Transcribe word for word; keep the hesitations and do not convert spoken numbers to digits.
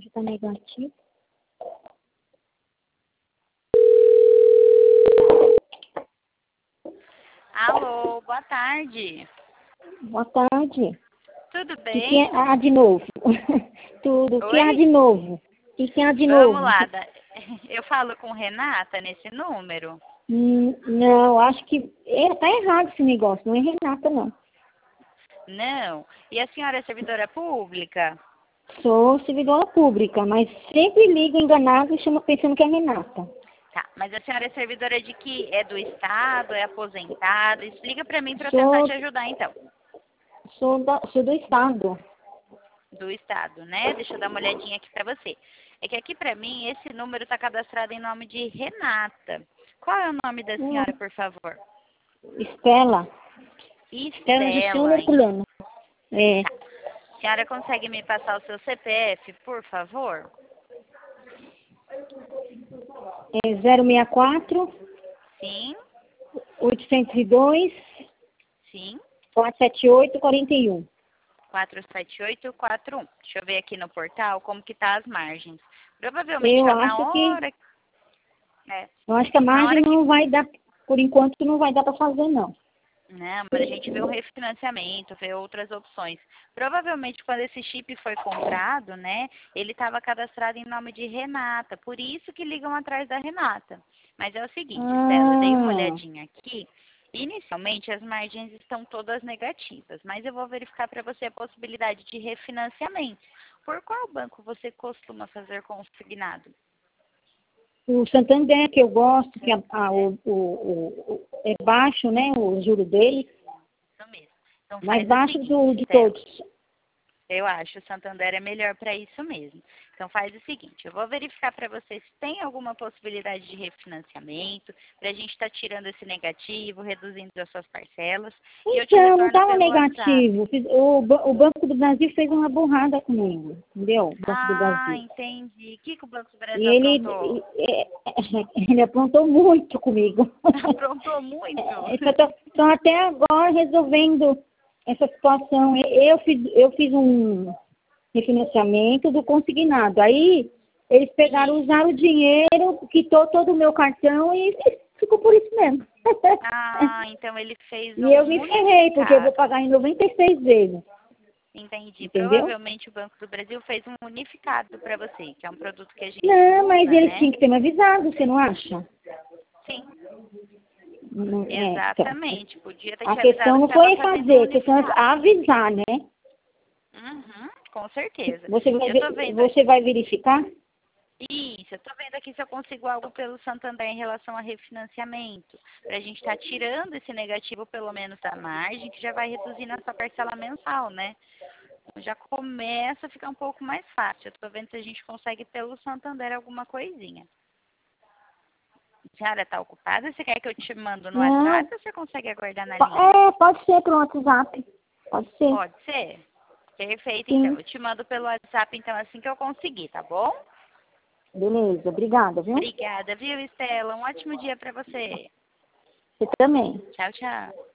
hoje tá negativo. Alô, boa tarde. Boa tarde. Tudo O que, bem? que é ah, de novo? Tudo. O que há Oi? de novo? O que, que há de Vamos novo? lá, da- eu falo com Renata nesse número? Hum, não, acho que é, tá errado esse negócio. Não é Renata, não. Não. E a senhora é servidora pública? Sou servidora pública, mas sempre ligo enganado e chamo pensando que é Renata. Tá, mas a senhora é servidora de que? É do Estado? É aposentada? Explica pra mim pra eu tentar Sou, te ajudar então. sou, da, sou do Estado. Do Estado, né? Deixa eu dar uma olhadinha aqui pra você. É que aqui pra mim esse número tá cadastrado em nome de Renata. Qual é o nome da Hum, senhora, por favor? Estela. Estela Justino Estela. Herculano. É, A senhora consegue me passar o seu C P F, por favor? é zero seis quatro, Sim, oitocentos e dois, sim. quatrocentos e setenta e oito, quarenta e um. quatro sete oito quatro um. Deixa eu ver aqui no portal como que tá as margens. Provavelmente Eu tá na acho que, hora. É, eu acho que a na margem hora que. não vai dar, por enquanto não vai dar para fazer, não. Não, mas a gente vê o refinanciamento, vê outras opções. Provavelmente quando esse chip foi comprado, né, ele estava cadastrado em nome de Renata, por isso que ligam atrás da Renata. Mas é o seguinte, Stella, eu dei uma Ah, olhadinha aqui. Inicialmente as margens estão todas negativas, mas eu vou verificar para você a possibilidade de refinanciamento. Por qual banco você costuma fazer consignado? o Santander, que eu gosto, que a, a, o, o, o, o- é baixo, né, o juro dele, Isso mesmo. Então mais faz o baixo do, seguinte, de Stella. todos. Eu acho o Santander é melhor para isso mesmo. Então faz o seguinte, eu vou verificar para você se tem alguma possibilidade de refinanciamento, para a gente estar tirando esse negativo, reduzindo as suas parcelas, e eu te Então, não retorno estava pelo WhatsApp. negativo. Fiz- O, ba- o Banco do Brasil fez uma burrada comigo, entendeu? O Banco do Ah, Brasil. entendi. O que, que o Banco do E Brasil ele, aprontou? e- ele aprontou muito comigo. Aprontou muito? Estão até agora resolvendo essa situação. Eu fiz, eu fiz um refinanciamento do consignado. Aí eles pegaram, Sim. usaram o dinheiro, quitou todo o meu cartão e ficou por isso mesmo. Ah, então ele fez E eu um me ferrei, porque eu vou unificado. pagar em noventa e seis vezes. Entendi. Entendeu? Provavelmente o Banco do Brasil fez um unificado para você, que é um produto que a gente Não, mas usa, eles né? tinham que ter me avisado, você não acha? Sim. Não- É, então. Exatamente. Podia ter A te questão avisado que não estava foi fazendo um fazer, a questão é unificado. avisar, né? Uhum, com certeza. Você vai, Eu tô ver- vendo você vai verificar? isso, eu tô vendo aqui se eu consigo algo pelo Santander em relação a refinanciamento. Pra gente estar tirando esse negativo pelo menos da margem, que já vai reduzindo a sua parcela mensal, né? Então, já começa a ficar um pouco mais fácil. Eu tô vendo se a gente consegue pelo Santander alguma coisinha. A senhora tá ocupada? Você quer que eu te mando no Não. WhatsApp ou você consegue aguardar na Po- linha? É, pode ser pro WhatsApp. Pode ser. Pode ser? Perfeito, então. Sim. Eu te mando pelo WhatsApp, então, assim que eu conseguir, tá bom? Beleza, obrigada, viu? Obrigada, viu, Estela? Um ótimo dia para você. Você também. Tchau, tchau.